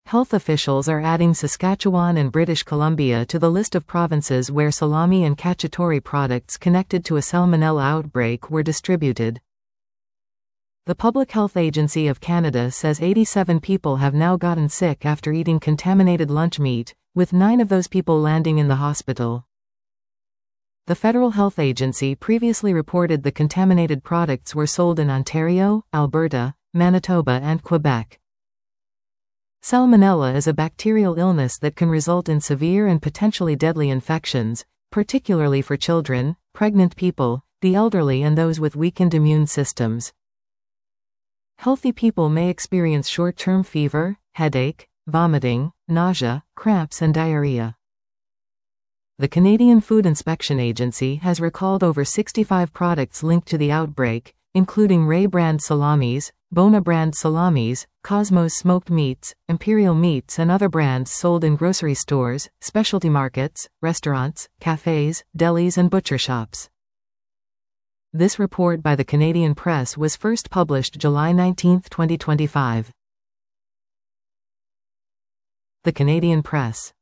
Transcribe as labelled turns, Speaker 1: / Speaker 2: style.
Speaker 1: Health officials are adding Saskatchewan and British Columbia to the list of provinces where salami and cacciatore products connected to a salmonella outbreak were distributed. The Public Health Agency of Canada says 87 people have now gotten sick after eating contaminated lunch meat, with 9 of those people landing in the hospital. The Federal Health Agency previously reported the contaminated products were sold in Ontario, Alberta, Manitoba, and Quebec. Salmonella is a bacterial illness that can result in severe and potentially deadly infections, particularly for children, pregnant people, the elderly, and those with weakened immune systems. Healthy people may experience short-term fever, headache, vomiting, nausea, cramps, and diarrhea. The Canadian Food Inspection Agency has recalled over 65 products linked to the outbreak, including Ray brand salamis, Bona brand salamis, Cosmos smoked meats, Imperial meats, and other brands sold in grocery stores, specialty markets, restaurants, cafes, delis, and butcher shops. This report by the Canadian Press was first published July 19, 2025. The Canadian Press.